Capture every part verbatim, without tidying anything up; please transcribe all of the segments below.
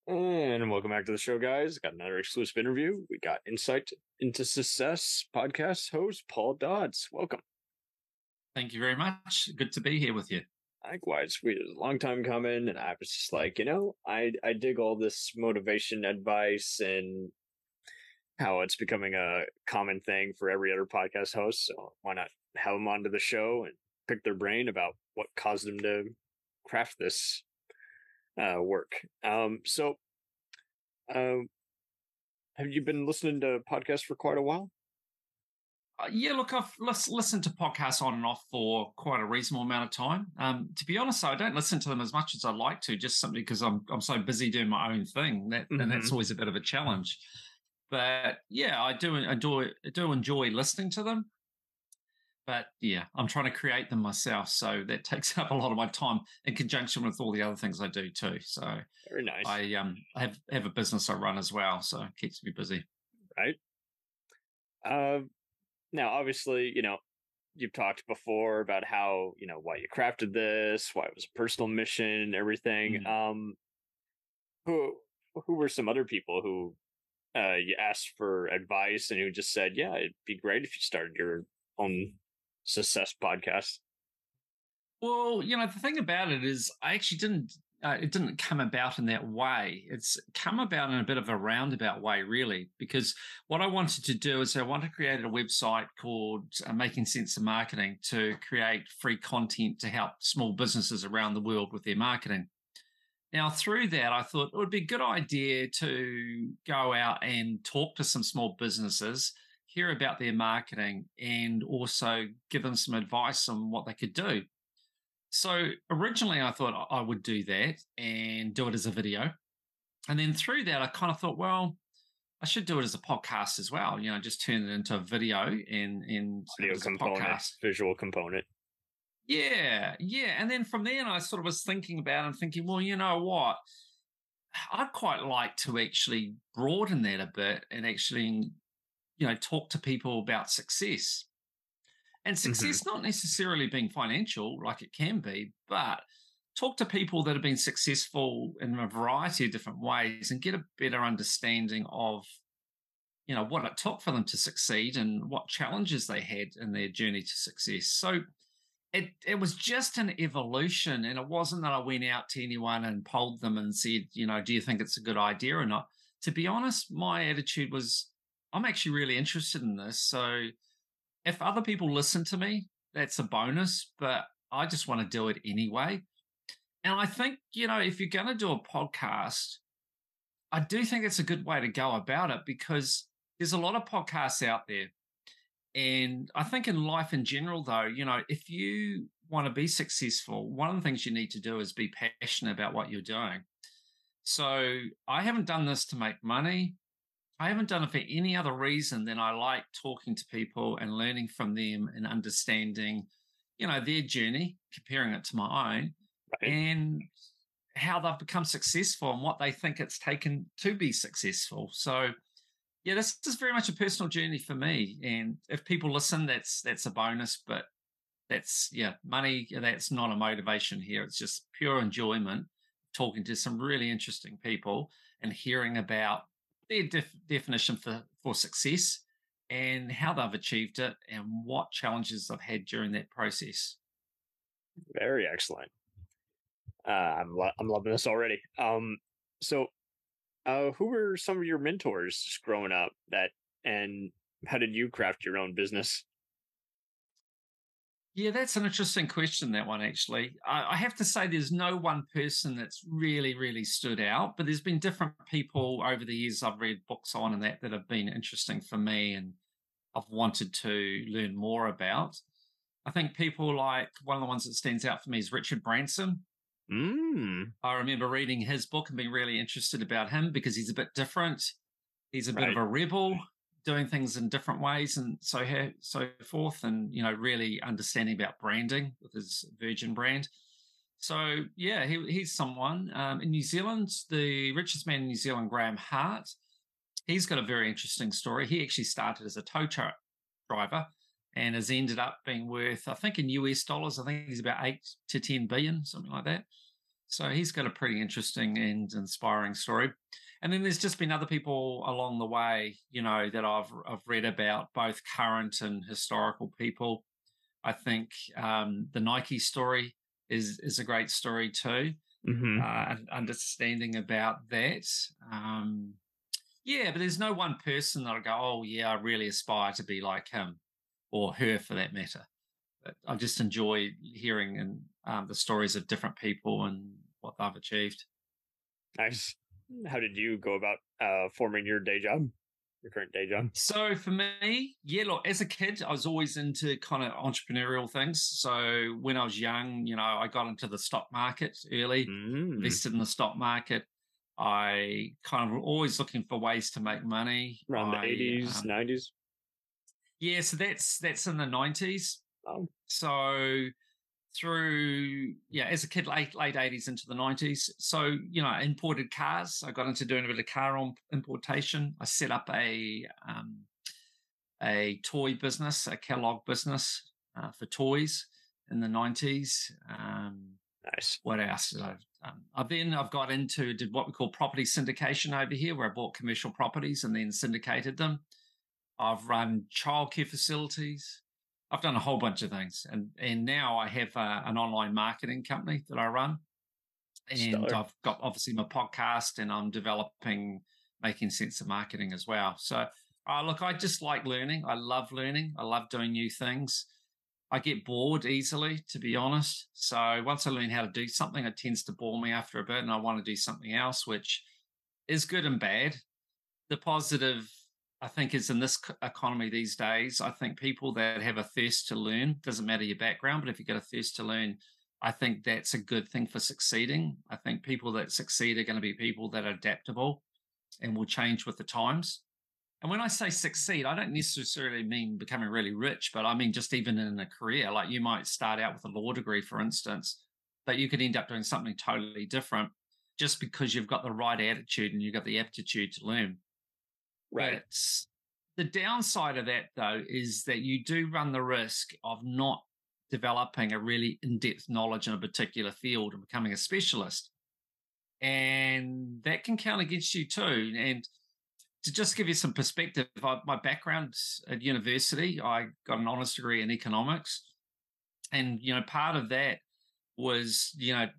And welcome back to the show, guys. Got another exclusive interview. We got Insight into Success podcast host Paul Dodds. Welcome. Thank you very much. Good to be here with you. Likewise, we it was a long time coming, and I was just like, you know, I I dig all this motivation advice and how it's becoming a common thing for every other podcast host. So why not have them onto the show and pick their brain about what caused them to craft this uh, work? Um, so. Um, have you been listening to podcasts for quite a while? Uh, yeah, look, I've lis- listened to podcasts on and off for quite a reasonable amount of time. Um, to be honest, I don't listen to them as much as I'd like to, just simply because I'm I'm so busy doing my own thing. That and that's Mm-hmm. always a bit of a challenge. But yeah, I do enjoy I do enjoy listening to them. But yeah, I'm trying to create them myself, so that takes up a lot of my time in conjunction with all the other things I do too. So Very nice. I um have have a business I run as well, so it keeps me busy. Right. Uh, now, obviously, you know, you've talked before about how, you know, why you crafted this, why it was a personal mission, everything. Mm. Um, who who were some other people who uh, you asked for advice and who just said, yeah, it'd be great if you started your own success podcast? Well, you know, the thing about it is, I actually didn't. Uh, it didn't come about in that way. It's come about in a bit of a roundabout way, really, because what I wanted to do is I want to create a website called uh, Making Sense of Marketing to create free content to help small businesses around the world with their marketing. Now, through that, I thought it would be a good idea to go out and talk to some small businesses, hear about their marketing, and also give them some advice on what they could do. So originally, I thought I would do that and do it as a video. And then through that, I kind of thought, well, I should do it as a podcast as well. You know, just turn it into a video and and have Audio it as a component, podcast. visual component. Yeah, yeah. And then from there, I sort of was thinking about it and thinking, well, you know what? I'd quite like to actually broaden that a bit and actually, you know, talk to people about success. And Mm-hmm. success not necessarily being financial like it can be, but talk to people that have been successful in a variety of different ways and get a better understanding of, you know, what it took for them to succeed and what challenges they had in their journey to success. So it it was just an evolution, and it wasn't that I went out to anyone and polled them and said, you know, do you think it's a good idea or not? To be honest, my attitude was, I'm actually really interested in this. So if other people listen to me, that's a bonus, but I just want to do it anyway. And I think, you know, if you're going to do a podcast, I do think it's a good way to go about it because there's a lot of podcasts out there. And I think in life in general, though, you know, if you want to be successful, one of the things you need to do is be passionate about what you're doing. So I haven't done this to make money. I haven't done it for any other reason than I like talking to people and learning from them and understanding, you know, their journey, comparing it to my own, Right. and how they've become successful and what they think it's taken to be successful. So, yeah, this is very much a personal journey for me. And if people listen, that's that's a bonus. But that's yeah, money. That's not a motivation here. It's just pure enjoyment talking to some really interesting people and hearing about their def- definition for for success and how they've achieved it and what challenges they've had during that process. Very excellent. Uh, I'm lo- I'm loving this already. Um, so, uh, who were some of your mentors just growing up? That and how did you craft your own business? Yeah, that's an interesting question, that one, actually. I, I have to say, there's no one person that's really, really stood out, but there's been different people over the years I've read books on and that that have been interesting for me and I've wanted to learn more about. I think people like one of the ones that stands out for me is Richard Branson. Mm, I remember reading his book and being really interested about him because he's a bit different. He's a bit of right. a rebel, doing things in different ways and so so forth, and you know, really understanding about branding with his Virgin brand. So yeah, he, he's someone um, in New Zealand. The richest man in New Zealand, Graham Hart. He's got a very interesting story. He actually started as a tow truck driver and has ended up being worth, I think in U S dollars, I think he's about eight to ten billion, something like that. So he's got a pretty interesting and inspiring story. And then there's just been other people along the way, you know, that I've I've read about, both current and historical people. I think um, the Nike story is is a great story too. Mm-hmm. Uh, and understanding about that. Um, yeah, but there's no one person that I go, oh yeah, I really aspire to be like him or her for that matter. But I just enjoy hearing and um, the stories of different people and what they've achieved. Nice. How did you go about uh, forming your day job, your current day job? So for me, yeah, look, as a kid, I was always into kind of entrepreneurial things. So when I was young, you know, I got into the stock market early, Mm. invested in the stock market. I kind of always looking for ways to make money. Around the I eighties, um, nineties. yeah, so that's that's in the nineties. Oh, So through yeah, as a kid, late late eighties into the nineties. So you know, imported cars. I got into doing a bit of car on importation. I set up a um, a toy business, a catalog business uh, for toys in the nineties. Um, nice. what else did I? Um, I then I've got into did what we call property syndication over here, where I bought commercial properties and then syndicated them. I've run childcare facilities. I've done a whole bunch of things, and and now I have uh, an online marketing company that I run, and Stellar. I've got obviously my podcast, and I'm developing making sense of marketing as well. So, uh, look, I just like learning. I love learning. I love doing new things. I get bored easily, to be honest. So once I learn how to do something, it tends to bore me after a bit, and I want to do something else, which is good and bad. The positive, I think, is in this economy these days. I think people that have a thirst to learn, doesn't matter your background, but if you've got a thirst to learn, I think that's a good thing for succeeding. I think people that succeed are going to be people that are adaptable and will change with the times. And when I say succeed, I don't necessarily mean becoming really rich, but I mean just even in a career. Like you might start out with a law degree, for instance, but you could end up doing something totally different just because you've got the right attitude and you've got the aptitude to learn. Right. But the downside of that, though, is that you do run the risk of not developing a really in-depth knowledge in a particular field and becoming a specialist. And that can count against you too. And to just give you some perspective, I, my background at university, I got an honours degree in economics. And, you know, part of that was, you know,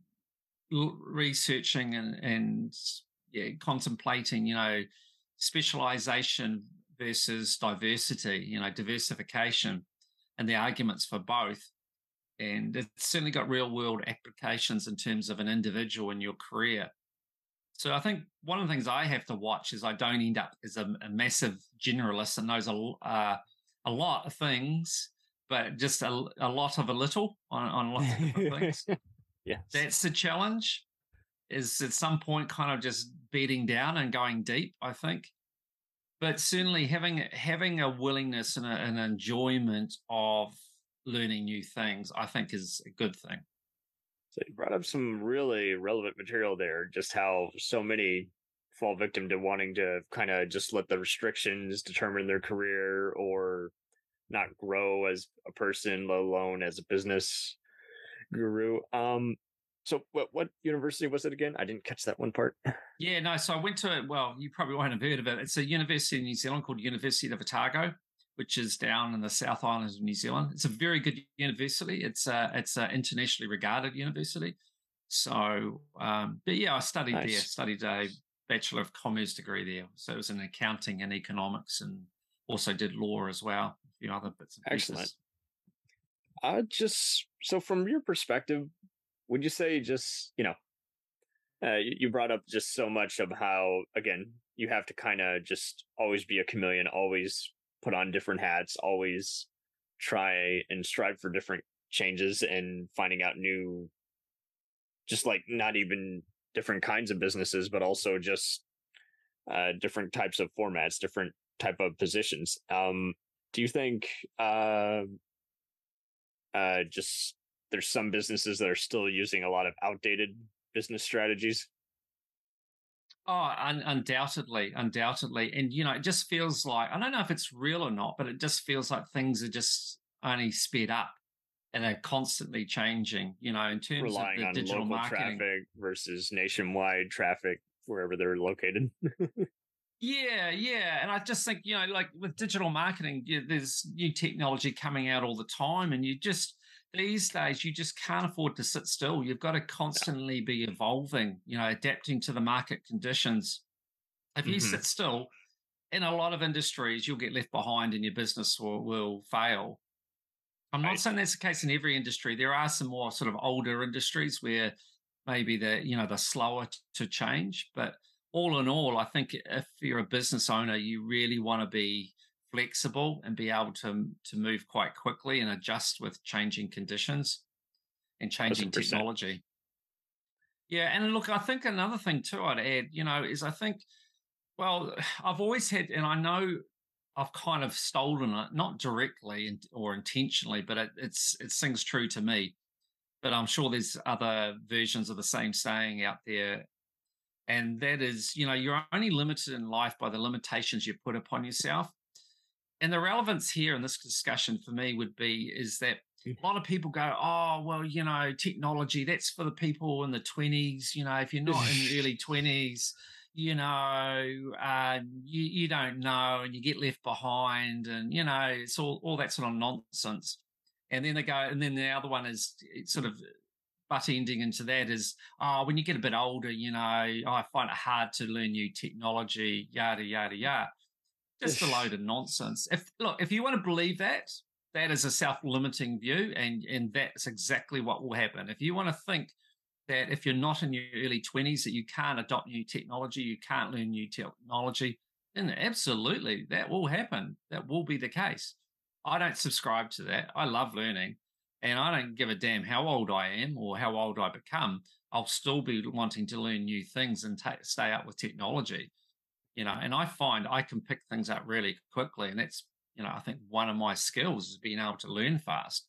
researching and, and yeah, contemplating, you know, specialization versus diversity, you know, diversification and the arguments for both. And it's certainly got real world applications in terms of an individual in your career. So I think one of the things I have to watch is I don't end up as a, a massive generalist that knows a, uh, a lot of things, but just a, a lot of a little on, on lots of different things. Yes. That's the challenge, is at some point kind of just beating down and going deep, I think. But certainly having having a willingness and a, an enjoyment of learning new things, I think is a good thing. So you brought up some really relevant material there, just how so many fall victim to wanting to kind of just let the restrictions determine their career or not grow as a person, let alone as a business guru. Um, so what what university was it again? I didn't catch that one part. Yeah, no, so I went to, well, you probably won't have heard of it. It's a university in New Zealand called University of Otago, which is down in the South Island of New Zealand. It's a very good university. It's a, it's an internationally regarded university. So, um, but yeah, I studied Nice. there, studied a Bachelor of Commerce degree there. So it was in accounting and economics, and also did law as well, a few other bits and pieces. Excellent. Uh, just so from your perspective, would you say just, you know, uh, you, you brought up just so much of how, again, you have to kind of just always be a chameleon, always put on different hats, always try and strive for different changes and finding out new, just like not even different kinds of businesses, but also just uh, different types of formats, different type of positions. Um, do you think uh, uh, just there's some businesses that are still using a lot of outdated business strategies? Oh, un- undoubtedly, undoubtedly. And, you know, it just feels like, I don't know if it's real or not, but it just feels like things are just only sped up. and are constantly changing, you know, in terms Relying of the on digital local marketing. traffic versus nationwide traffic wherever they're located. Yeah, yeah. And I just think, you know, like with digital marketing, you, there's new technology coming out all the time. And you just, these days, you just can't afford to sit still. You've got to constantly be evolving, you know, adapting to the market conditions. If you Hmm. sit still, in a lot of industries, you'll get left behind and your business will, will fail. I'm not Right. saying that's the case in every industry. There are some more sort of older industries where maybe they're, you know, they're slower t- to change. But all in all, I think if you're a business owner, you really want to be flexible and be able to, to move quite quickly and adjust with changing conditions and changing one hundred percent. technology. Yeah. And look, I think another thing too I'd add, you know, is I think, well, I've always had, and I know I've kind of stolen it, not directly and- or intentionally, but it, it's it sings true to me. But I'm sure there's other versions of the same saying out there, and that is, you know, you're only limited in life by the limitations you put upon yourself. And the relevance here in this discussion for me would be is that a lot of people go, oh, well, you know, technology, that's for the people in the twenties. You know, if you're not in your early twenties, you know, uh, you, you don't know and you get left behind. And, you know, it's all, all that sort of nonsense. And then they go, and then the other one is it's sort of butt ending into that is, oh, when you get a bit older, you know, I find it hard to learn new technology, yada, yada, yada. Just a load of nonsense. If look, if you want to believe that, that is a self-limiting view, and and that's exactly what will happen. If you want to think that if you're not in your early twenties that you can't adopt new technology, you can't learn new technology, then absolutely that will happen. That will be the case. I don't subscribe to that. I love learning, and I don't give a damn how old I am or how old I become. I'll still be wanting to learn new things and ta stay up with technology, you know. And I find I can pick things up really quickly, and that's, you know, I think one of my skills is being able to learn fast.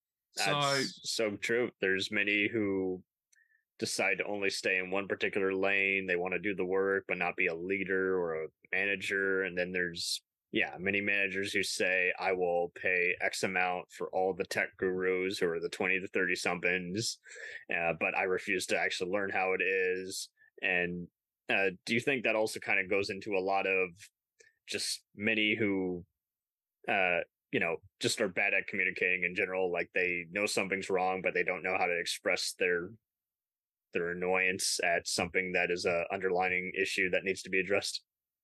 So That's so true. There's many who decide to only stay in one particular lane. They want to do the work, but not be a leader or a manager. And then there's, yeah, many managers who say, I will pay X amount for all the tech gurus who are the twenty to thirty somethings, uh, but I refuse to actually learn how it is. And uh, do you think that also kind of goes into a lot of just many who uh you know just are bad at communicating in general, like they know something's wrong but they don't know how to express their their annoyance at something that is a underlining issue that needs to be addressed?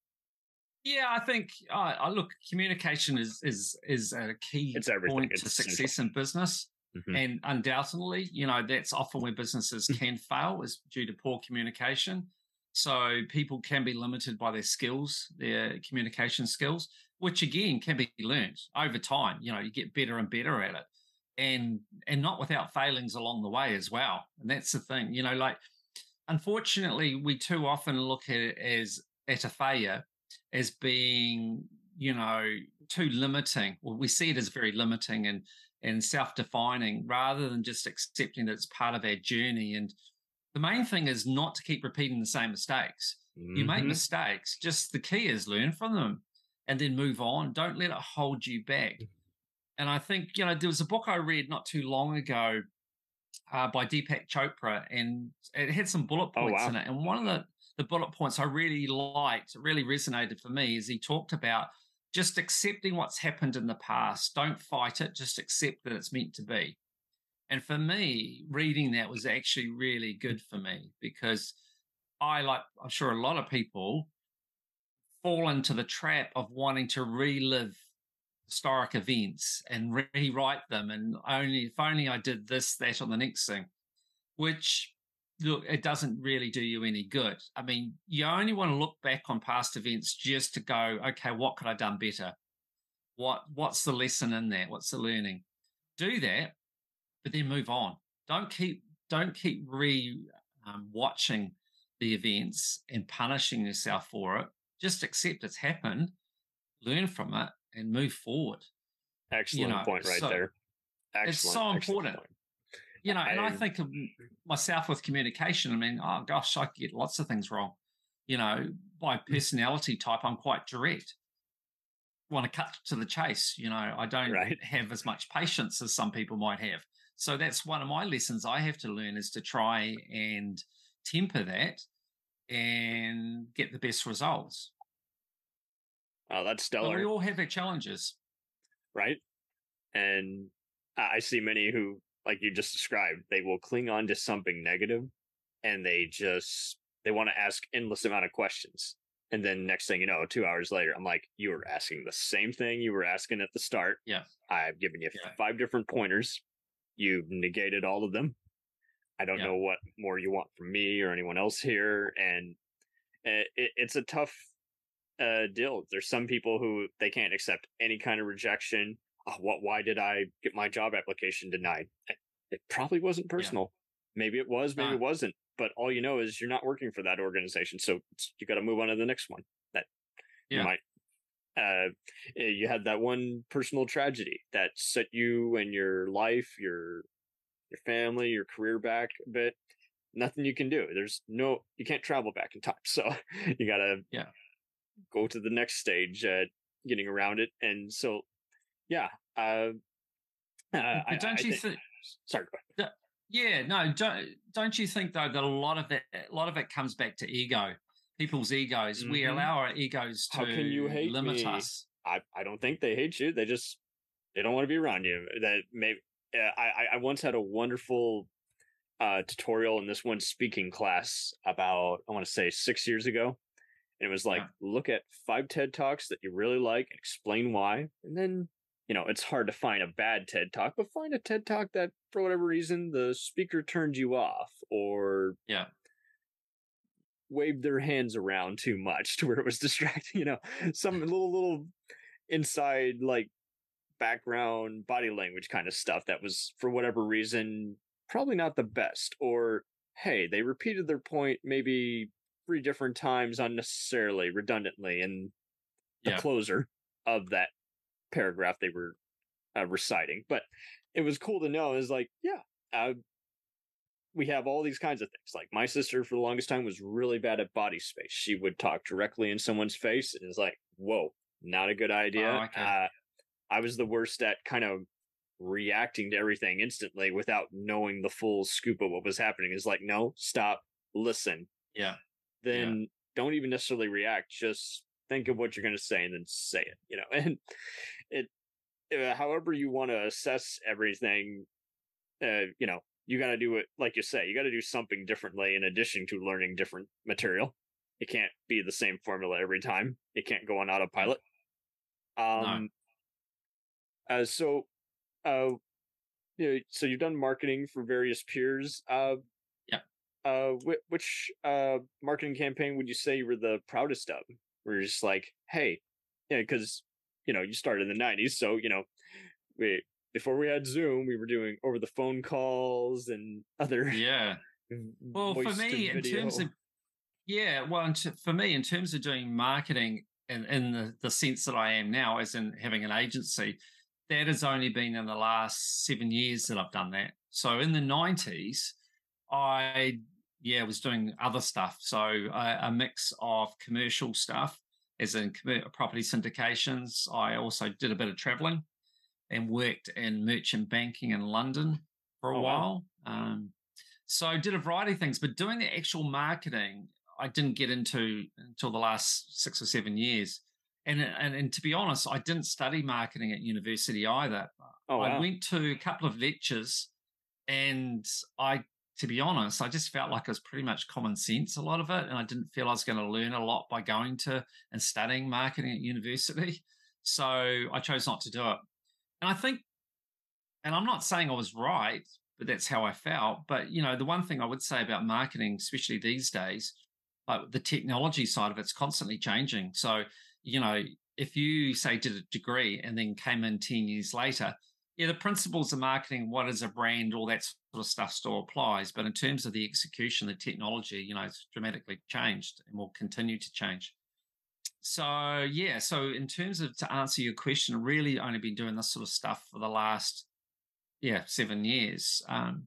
yeah, I think uh, I look, communication is is is a key It's everything. point to It's essential. success in business, Hmm. and undoubtedly, you know, that's often where businesses can fail is due to poor communication. So people can be limited by their skills, their communication skills, which again can be learned over time. You know, you get better and better at it, and and not without failings along the way as well. And that's the thing, you know, like unfortunately, we too often look at it as at a failure as being, you know, too limiting. Well, we see it as very limiting and and self-defining rather than just accepting that it's part of our journey. And the main thing is not to keep repeating the same mistakes. You make Hmm. mistakes, just the key is learn from them and then move on. Don't let it hold you back. And I think, you know, there was a book I read not too long ago uh, by Deepak Chopra, and it had some bullet Oh points wow. in it. And one of the, the bullet points I really liked, really resonated for me, is he talked about just accepting what's happened in the past. Don't fight it, just accept that it's meant to be. And for me, reading that was actually really good for me because I, like I'm sure a lot of people, fall into the trap of wanting to relive historic events and rewrite them. And only if only I did this, that, or the next thing, which look, it doesn't really do you any good. I mean, you only want to look back on past events just to go, okay, what could I have done better? What what's the lesson in that? What's the learning? Do that, but then move on. Don't keep don't keep re um, watching the events and punishing yourself for it. Just accept it's happened, learn from it, and move forward. You Excellent know, point right so there. it's Excellent, so excellent important. point. You know, and I I think of myself with communication. I mean, oh gosh, I get lots of things wrong. You know, by personality type, I'm quite direct. want to cut to the chase. You know, I don't Right. have as much patience as some people might have. So that's one of my lessons I have to learn is to try and temper that and get the best results. Oh, that's But we stellar. all have our challenges. Right. And I I see many who, like you just described, they will cling on to something negative and they just they want to ask endless amount of questions. And then next thing you know, two hours later, I'm like, you were asking the same thing you were asking at the start. Yeah. I've given you Yeah. five different pointers. You've negated all of them. I don't Yeah. know what more you want from me or anyone else here. And it, it, it's a tough uh, deal. There's some people who they can't accept any kind of rejection. Oh, what? Why did I get my job application denied? It, it probably wasn't Yeah. personal. Maybe it was. Maybe No. it wasn't. But all you know is you're not working for that organization, so you got to move on to the next one. That you Yeah. might. Uh, you had that one personal tragedy that set you and your life, your your family, your career back a bit. Nothing you can do. There's no. You can't travel back in time, so you got to Yeah. go to the next stage at getting around it. And so, yeah, uh, uh, I, But don't I you think. think? Sorry, go ahead. Yeah, no, don't don't you think though that a lot of it, a lot of it comes back to ego, people's egos. We Mm-hmm. allow our egos How can you to hate limit me? us. I, I don't think they hate you. They just they don't want to be around you. That maybe uh, I I once had a wonderful uh, tutorial in this one speaking class about I want to say six years ago, and it was like Yeah, look at five TED talks that you really like and explain why, and then you know it's hard to find a bad TED talk, but find a TED talk that for whatever reason the speaker turned you off or yeah, waved their hands around too much to where it was distracting. You know, some little little inside like background body language kind of stuff that was for whatever reason probably not the best, or hey, they repeated their point maybe three different times unnecessarily redundantly in the yeah, closer of that paragraph they were uh, reciting. But it was cool to know is like yeah, uh, we have all these kinds of things. Like my sister for the longest time was really bad at body space. She would talk directly in someone's face and it's like whoa, not a good idea. oh, okay, uh, I was the worst at kind of reacting to everything instantly without knowing the full scoop of what was happening. Is like, no, stop, listen, yeah, yeah, then don't even necessarily react. Just think of what you're going to say and then say it. You know, and it, uh, however you want to assess everything, uh, you know, you got to do it like you say. You got to do something differently in addition to learning different material. It can't be the same formula every time. It can't go on yeah, autopilot. no, Um, uh, so uh, you know, so you've done marketing for various peers. Uh, yeah. uh, wh- which uh marketing campaign would you say you were the proudest of? Where you're just like, hey, yeah, because you know you started in the nineties, so you know, we before we had Zoom, we were doing over the phone calls and other Yeah. Well, for voice to me, in terms video. of yeah, well, in t- for me, in terms of doing marketing in, in the, the sense that I am now, as in having an agency, that has only been in the last seven years that I've done that. So in the nineties, I, yeah, was doing other stuff. So a, a mix of commercial stuff, as in commer- property syndications. I also did a bit of traveling and worked in merchant banking in London for a Oh wow, while. Um, so I did a variety of things, but doing the actual marketing, I didn't get into until the last six or seven years. And, and and to be honest, I didn't study marketing at university either. oh I wow. went to a couple of lectures, and I, to be honest, I just felt like it was pretty much common sense, a lot of it, and I didn't feel I was going to learn a lot by going to and studying marketing at university. So I chose not to do it. And I think, and I'm not saying I was right, but that's how I felt. But you know, the one thing I would say about marketing, especially these days, like the technology side of it's constantly changing. So, you know, if you say did a degree and then came in ten years later, yeah, the principles of marketing, what is a brand, all that sort of stuff still applies. But in terms of the execution, the technology, you know, it's dramatically changed and will continue to change. So yeah, so in terms of to answer your question, really only been doing this sort of stuff for the last yeah, seven years. Um,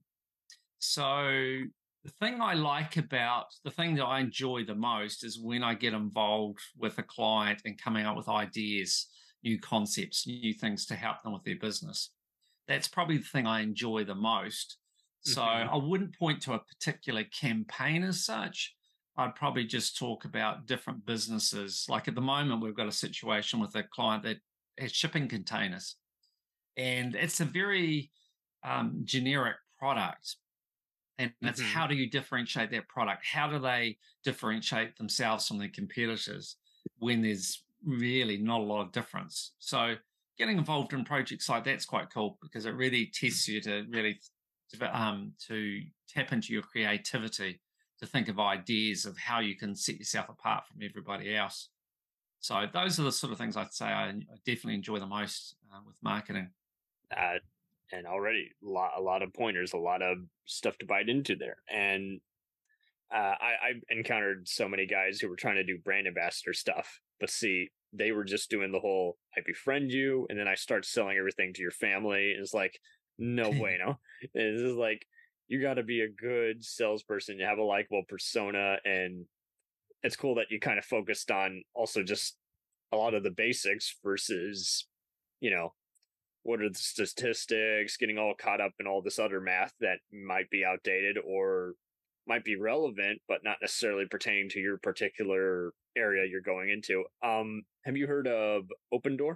so the thing I like about the thing that I enjoy the most is when I get involved with a client and coming up with ideas. new concepts, new things to help them with their business. That's probably the thing I enjoy the most. So hmm I wouldn't point to a particular campaign as such. I'd probably just talk about different businesses. Like at the moment, we've got a situation with a client that has shipping containers, and it's a very um, generic product. And it's hmm how do you differentiate that product? How do they differentiate themselves from their competitors when there's really not a lot of difference? So getting involved in projects like that's quite cool because it really tests you to really um, to tap into your creativity, to think of ideas of how you can set yourself apart from everybody else. So those are the sort of things I'd say I, I definitely enjoy the most uh, with marketing. Uh, and already a lot, a lot of pointers, a lot of stuff to bite into there. And uh, I, I encountered so many guys who were trying to do brand ambassador stuff, but see, they were just doing the whole I befriend you, and then I start selling everything to your family. And it's like, no bueno. This is like, you got to be a good salesperson. You have a likable persona, and it's cool that you kind of focused on also just a lot of the basics versus, you know, what are the statistics, getting all caught up in all this other math that might be outdated or might be relevant, but not necessarily pertaining to your particular area you're going into. Um, have you heard of Open Door?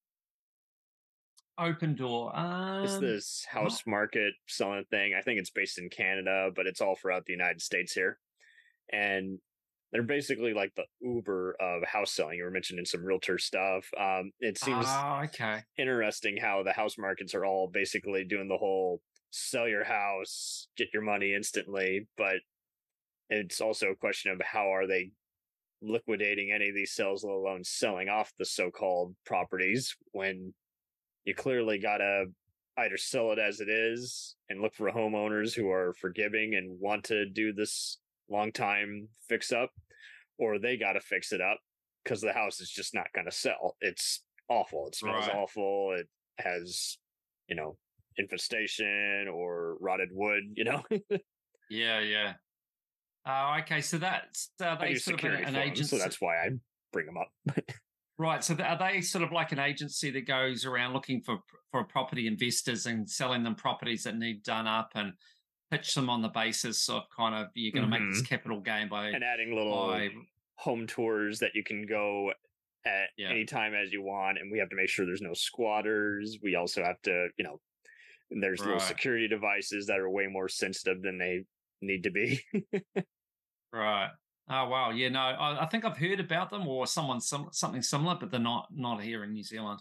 Open Door. It's Um, this not house market selling thing. I think it's based in Canada, but it's all throughout the United States here. And they're basically like the Uber of house selling. You were mentioning some realtor stuff. Um, it seems Oh, okay. interesting how the house markets are all basically doing the whole sell your house, get your money instantly. But it's also a question of how are they liquidating any of these sales, let alone selling off the so-called properties when you clearly gotta either sell it as it is and look for homeowners who are forgiving and want to do this long time fix up, or they gotta fix it up because the house is just not gonna sell. It's awful. It smells Right. awful. It has, you know, infestation or rotted wood, you know. Yeah, yeah. Oh, okay. So that's are I they do sort of an, security an for them, so agency, that's why I bring them up. right? So th- are they sort of like an agency that goes around looking for for property investors and selling them properties that need done up and pitch them on the basis of kind of you're going to make this hmm capital gain by And adding little by home tours that you can go at yeah, any time as you want, and we have to make sure there's no squatters. We also have to, you know, there's little right, security devices that are way more sensitive than they need to be. right. Oh wow, yeah. No, I, I think I've heard about them or someone some something similar, but they're not not here in New Zealand.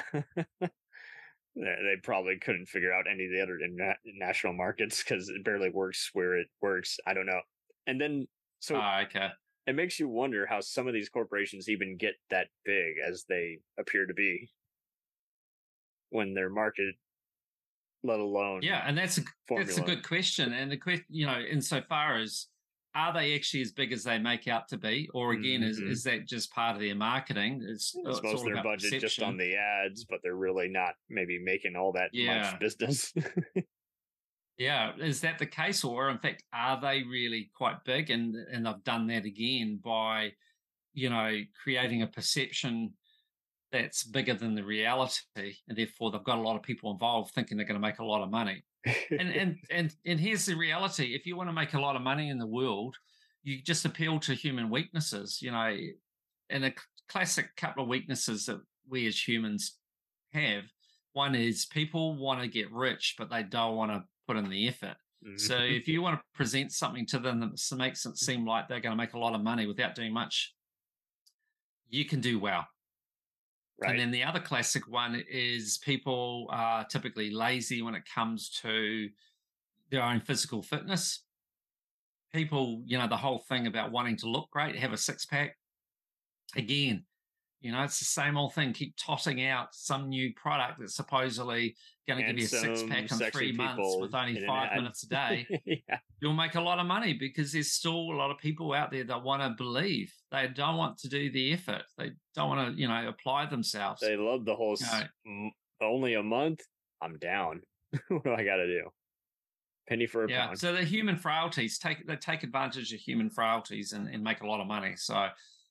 They probably couldn't figure out any of the other national markets because it barely works where it works. I don't know. And then, so Oh, okay. it makes you wonder how some of these corporations even get that big as they appear to be when they're marketed, let alone Yeah, and that's a that's a formula. good question. And the question, you know, insofar as are they actually as big as they make out to be, or again, is hmm is that just part of their marketing? It's It's it's most of all their about budget just on perception. the ads, but they're really not maybe making all that much Yeah, business. yeah. Is that the case, or in fact, are they really quite big? And and they've done that again by you know creating a perception that's bigger than the reality, and therefore they've got a lot of people involved thinking they're going to make a lot of money. And and and and here's the reality: if you want to make a lot of money in the world, you just appeal to human weaknesses. You know, and a classic couple of weaknesses that we as humans have. One is people want to get rich, but they don't want to put in the effort. So Mhm. if you want to present something to them that makes it seem like they're going to make a lot of money without doing much, you can do well. And Right? then the other classic one is people are typically lazy when it comes to their own physical fitness. People, you know, the whole thing about wanting to look great, have a six pack. Again, you know, it's the same old thing. Keep tossing out some new product that's supposedly going to give you a six Handsome, pack in sexy three months people with only in an five ad. minutes a day. Yeah. You'll make a lot of money because there's still a lot of people out there that want to believe. They don't want to do the effort. They don't want to, you know, apply themselves. They love the whole You s- know, m- only a month. I'm down. What do I got to do? Penny for a yeah. pound. So the human frailties take they take advantage of human frailties and, and make a lot of money. So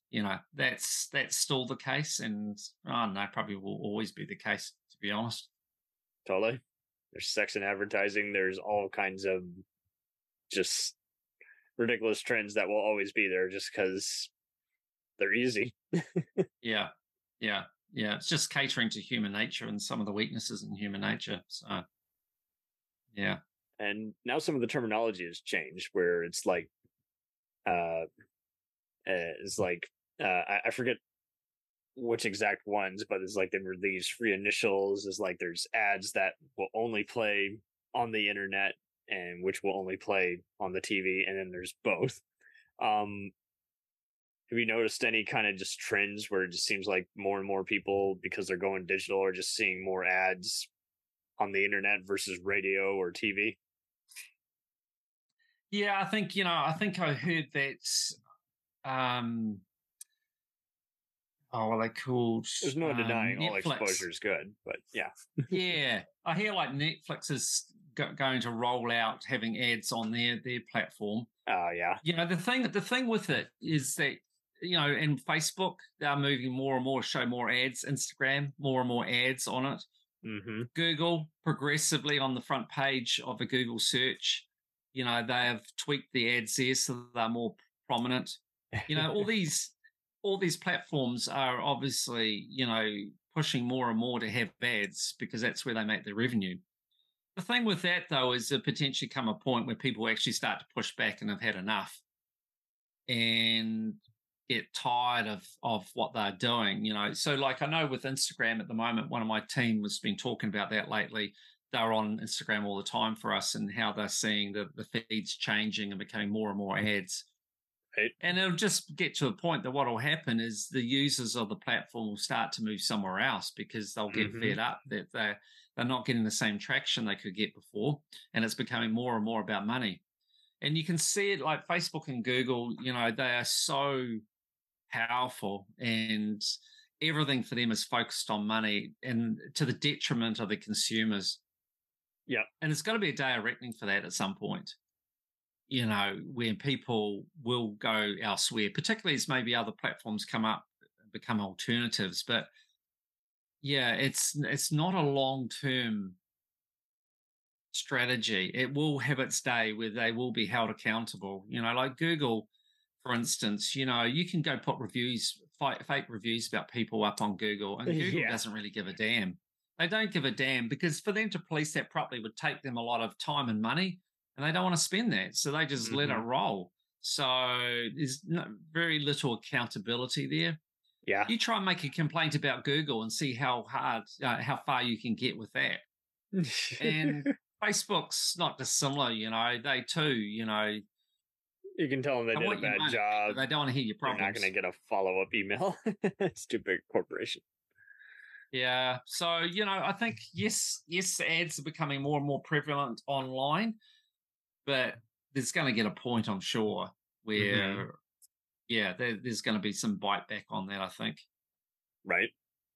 you know, that's that's still the case, and oh no, probably will always be the case, to be honest. Totally. There's sex in advertising. There's all kinds of just ridiculous trends that will always be there just because they're easy. Yeah, yeah, yeah. It's just catering to human nature and some of the weaknesses in human nature. So, yeah, And now some of the terminology has changed where it's like, uh, uh it's like, uh, I, I forget which exact ones, but it's like they were these free initials. Is like there's ads that will only play on the internet and which will only play on the T V, and then there's both. Um, have you noticed any kind of just trends where it just seems like more and more people, because they're going digital, are just seeing more ads on the internet versus radio or T V? yeah. I think you know. I think I heard that. Um, oh, well, they called There's no um, denying all Netflix. exposure is good, but yeah. Yeah, I hear like Netflix is go- going to roll out having ads on their their platform. Oh, yeah. You know, the thing the thing with it is that you know, in Facebook they're moving more and more to show more ads. Instagram more and more ads on it. Mm-hmm. Google progressively on the front page of a Google search. You know, they have tweaked the ads there so they're more prominent. You know, all these all these platforms are obviously you know pushing more and more to have ads because that's where they make their revenue. The thing with that though is there potentially come a point where people actually start to push back and have had enough and get tired of of what they're doing, you know. So like I know with Instagram at the moment, one of my team has been talking about that lately. They're on Instagram all the time for us and how they're seeing the, the feeds changing and becoming more and more ads. Right. And it'll just get to a point that what will happen is the users of the platform will start to move somewhere else because they'll get Mm-hmm. fed up that they're, they're not getting the same traction they could get before. And it's becoming more and more about money. And you can see it like Facebook and Google, you know, they are so powerful and everything for them is focused on money and to the detriment of the consumers. Yeah. And it's got to be a day of reckoning for that at some point, you know, when people will go elsewhere, particularly as maybe other platforms come up, become alternatives. But yeah, it's it's not a long term strategy. It will have its day where they will be held accountable. You know, like Google, for instance, you know, you can go put reviews, fi- fake reviews about people up on Google, and Google Yeah. doesn't really give a damn. They don't give a damn because for them to police that properly would take them a lot of time and money, and they don't want to spend that. So they just let it Mm-hmm. roll. So there's no, very little accountability there. Yeah. You try and make a complaint about Google and see how hard, uh, how far you can get with that. And Facebook's not dissimilar, you know, they too, you know, You can tell them they they did a want your bad money, job. but they don't want to hear your You're not problems. going to get a follow up email. It's too big a corporation. Yeah. So, you know, I think, yes, yes, ads are becoming more and more prevalent online, but there's going to get a point, I'm sure, where, Mm-hmm. yeah, there, there's going to be some bite back on that, I think. Right.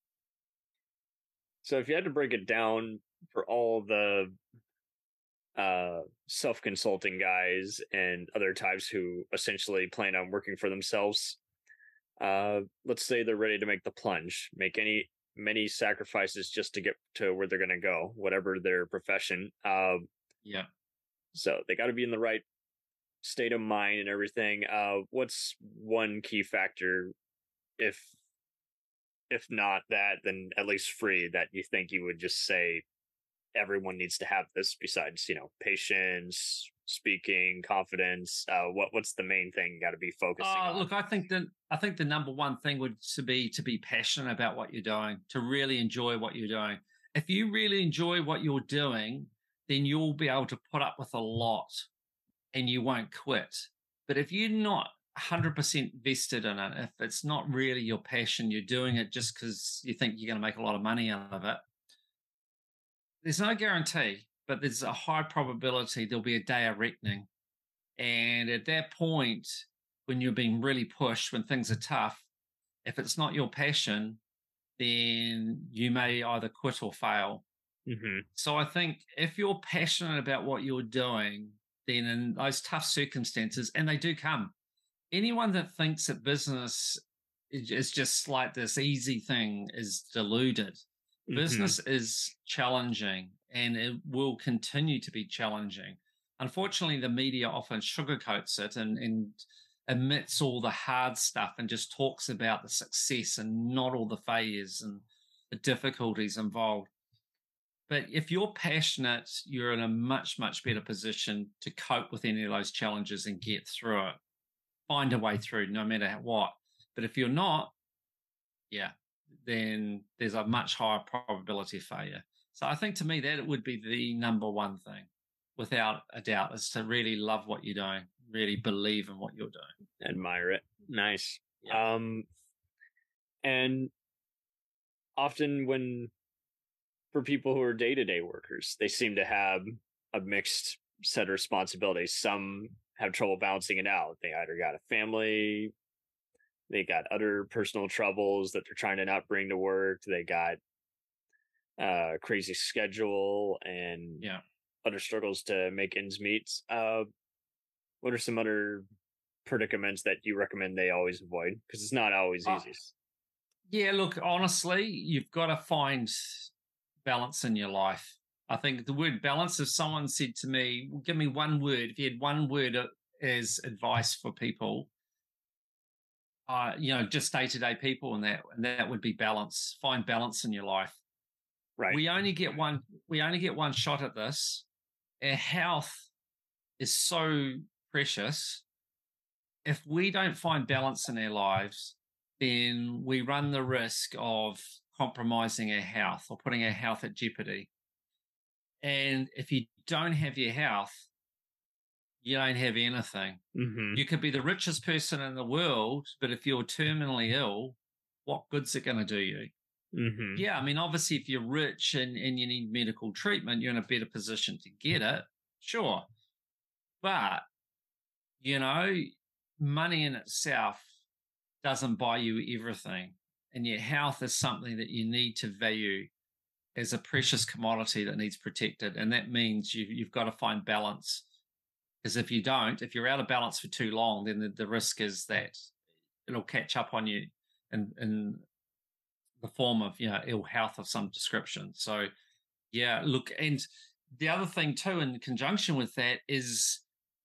So if you had to break it down for all the uh self-consulting guys and other types who essentially plan on working for themselves, uh let's say they're ready to make the plunge, make any many sacrifices just to get to where they're going to go, whatever their profession. Uh, Yeah. so they got to be in the right state of mind and everything. Uh what's one key factor, if if not that, then at least free, that you think you would just say everyone needs to have this, besides, you know, patience, speaking, confidence? Uh what what's the main thing you got to be focusing Uh, on? look, I think that I think the number one thing would to be to be passionate about what you're doing, to really enjoy what you're doing. If you really enjoy what you're doing, then you'll be able to put up with a lot and you won't quit. But if you're not one hundred percent vested in it, if it's not really your passion, you're doing it just because you think you're going to make a lot of money out of it, there's no guarantee, but there's a high probability there'll be a day of reckoning. And at that point, when you're being really pushed, when things are tough, if it's not your passion, then you may either quit or fail. Mm-hmm. So I think if you're passionate about what you're doing, then in those tough circumstances, and they do come, anyone that thinks that business it's just like this easy thing is deluded. Mm-hmm. Business is challenging and it will continue to be challenging. Unfortunately, the media often sugarcoats it and, and omits all the hard stuff and just talks about the success and not all the failures and the difficulties involved. But if you're passionate, you're in a much, much better position to cope with any of those challenges and get through it. Find a way through no matter what. But if you're not, yeah, then there's a much higher probability of failure. So I think to me that it would be the number one thing, without a doubt, is to really love what you're doing, really believe in what you're doing. Admire it. Nice. Yeah. Um, and often when, for people who are day-to-day workers, they seem to have a mixed set of responsibilities. Some have trouble balancing it out. They either got a family, they got other personal troubles that they're trying to not bring to work, they got a crazy schedule and Yeah. other struggles to make ends meet. Uh, what are some other predicaments that you recommend they always avoid? Because it's not always Uh, easy. Yeah, look, honestly, you've got to find balance in your life. I think the word balance, if someone said to me, well, give me one word, if you had one word as advice for people, uh, you know, just day-to-day people, and that and that would be balance. Find balance in your life. Right. We only get one, we only get one shot at this. Our health is so precious. If we don't find balance in our lives, then we run the risk of compromising our health or putting our health at jeopardy. And if you don't have your health, you don't have anything. Mm-hmm. You could be the richest person in the world, but if you're terminally ill, what good's it going to do you? Mm-hmm. Yeah, I mean, obviously, if you're rich and, and you need medical treatment, you're in a better position to get it, sure. But, you know, money in itself doesn't buy you everything. And your health is something that you need to value as a precious commodity that needs protected. And that means you, you've got to find balance. Because if you don't, if you're out of balance for too long, then the, the risk is that it'll catch up on you in, in the form of, you know, ill health of some description. So, yeah, look, and the other thing too, in conjunction with that, is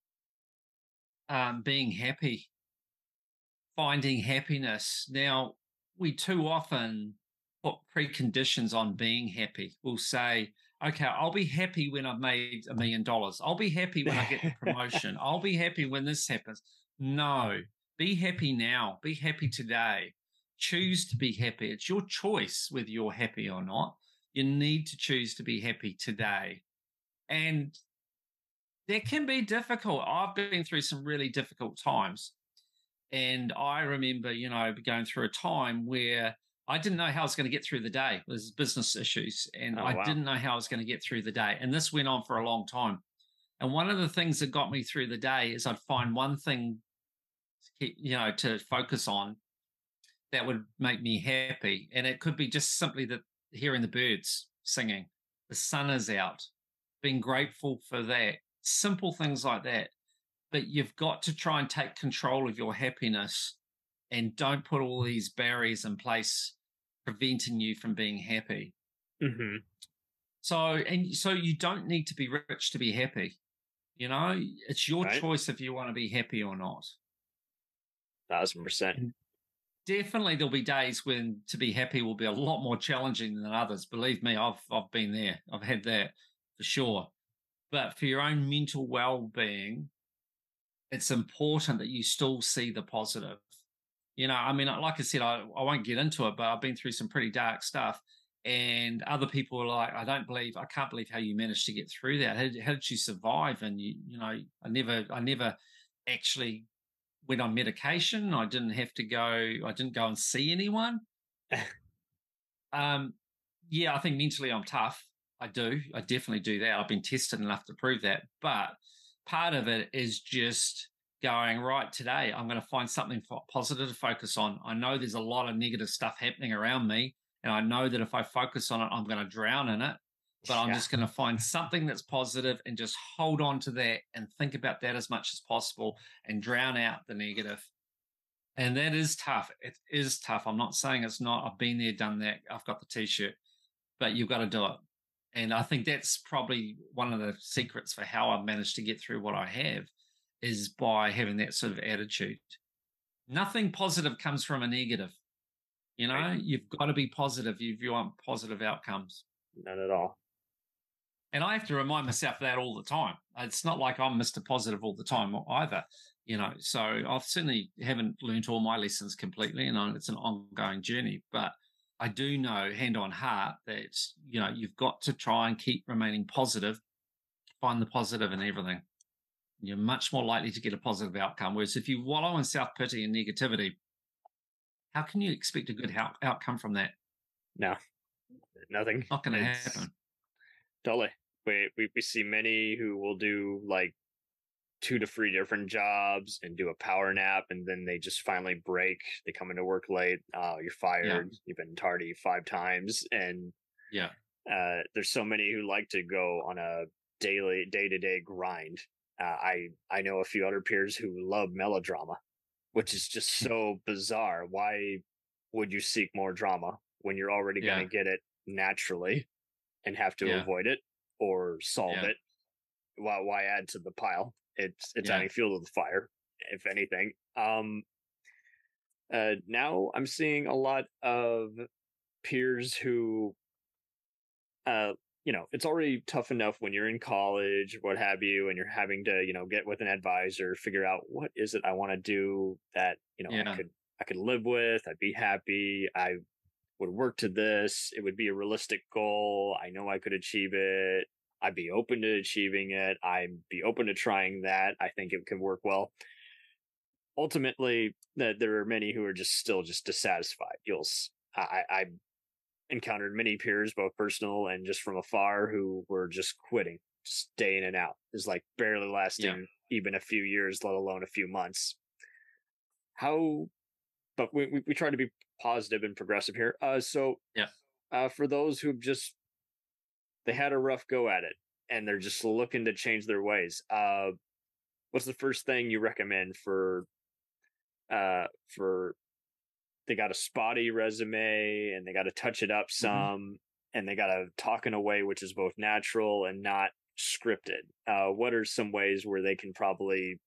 um, being happy, finding happiness. Now, we too often put preconditions on being happy. We'll say, okay, I'll be happy when I've made a million dollars. I'll be happy when I get the promotion. I'll be happy when this happens. No, be happy now. Be happy today. Choose to be happy. It's your choice whether you're happy or not. You need to choose to be happy today. And that can be difficult. I've been through some really difficult times. And I remember, you know, going through a time where I didn't know how I was going to get through the day. There's business issues, and Oh, I wow. didn't know how I was going to get through the day. And this went on for a long time. And one of the things that got me through the day is I'd find one thing, to keep, you know, to focus on that would make me happy. And it could be just simply that hearing the birds singing, the sun is out, being grateful for that, simple things like that. But you've got to try and take control of your happiness and don't put all these barriers in place preventing you from being happy. Mm-hmm. So, and so you don't need to be rich to be happy. You know, it's your Right. choice if you want to be happy or not. Thousand percent. And definitely there'll be days when to be happy will be a lot more challenging than others. Believe me, I've I've been there. I've had that for sure. But for your own mental well-being, it's important that you still see the positive. You know, I mean, like I said, I, I won't get into it, but I've been through some pretty dark stuff. And other people are like, I don't believe, I can't believe how you managed to get through that. How did, how did you survive? And you, you know, I never, I never actually went on medication. I didn't have to go, I didn't go and see anyone. um, yeah, I think mentally I'm tough. I do. I definitely do that. I've been tested enough to prove that. But part of it is just going, right, today I'm going to find something positive to focus on. I know there's a lot of negative stuff happening around me, and I know that if I focus on it, I'm going to drown in it. But I'm Yeah. just going to find something that's positive and just hold on to that and think about that as much as possible and drown out the negative. And that is tough. It is tough. I'm not saying it's not. I've been there, done that. I've got the t-shirt, but you've got to do it. And I think that's probably one of the secrets for how I've managed to get through what I have is by having that sort of attitude. Nothing positive comes from a negative. You know, right. You've got to be positive if you want positive outcomes. Not at all. And I have to remind myself of that all the time. It's not like I'm Mister Positive all the time either, you know. So I certainly haven't learned all my lessons completely, and it's an ongoing journey. But I do know, hand on heart, that, you know, you've got to try and keep remaining positive, find the positive in everything. You're much more likely to get a positive outcome. Whereas if you wallow in self-pity and negativity, how can you expect a good out- outcome from that? No, nothing. Not going to happen. Totally. We, we we see many who will do like two to three different jobs and do a power nap, and then they just finally break. They come into work late. Oh, you're fired. Yeah. You've been tardy five times, and yeah, uh, there's so many who like to go on a daily, day to day grind. Uh, I I know a few other peers who love melodrama, which is just so bizarre. Why would you seek more drama when you're already yeah. going to get it naturally and have to yeah. avoid it or solve yeah. it? Why why add to the pile? It's it's yeah. adding fuel to the fire, if anything. Um, uh, now I'm seeing a lot of peers who, uh, you know, it's already tough enough when you're in college, what have you, and you're having to, you know, get with an advisor, figure out what is it I want to do that, you know, yeah. I could I could live with, I'd be happy, I would work to this, it would be a realistic goal, I know I could achieve it, I'd be open to achieving it, I'd be open to trying that, I think it can work well. Ultimately, there are many who are just still just dissatisfied. You'll, I, I encountered many peers, both personal and just from afar, who were just quitting, just day in and out. It's like barely lasting yeah. even a few years, let alone a few months. How, but we, we, we try to be positive and progressive here. Uh, so yeah, uh, for those who've just, they had a rough go at it and they're just looking to change their ways. Uh, what's the first thing you recommend for, uh, for, they got a spotty resume and they got to touch it up some mm-hmm. and they got to talk in a way which is both natural and not scripted? Uh, what are some ways where they can probably